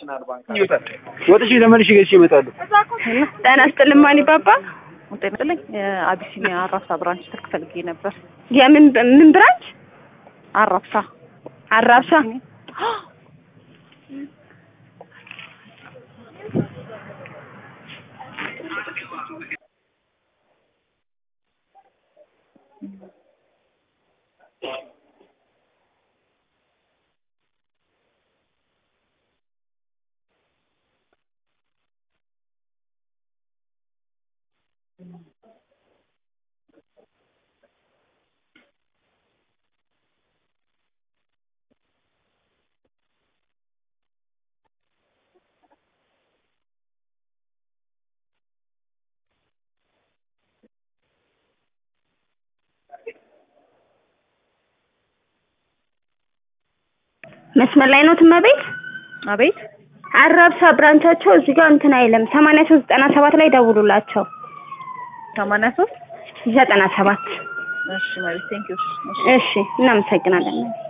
ወጥሽ ለማንሽ ገሽ ይመጣሉ ጤና ይስጥልኝ ማኒ ባባ ጤና ይስጥልኝ አቢሲኒያ አራብሳ ብራንች ስልክ ፈልጌ ነበር የምን ምን ብራንች አራብሳ መስመር ላይ ነው ትመቤት አቤት አራብሳ ብራንቻቸው እዚህ ጋር እንትን አይለም 8397 ላይ ደውሉላቸው 83 97 እሺ ማለት ቴንክ ዩ እሺ እናመሰግናለን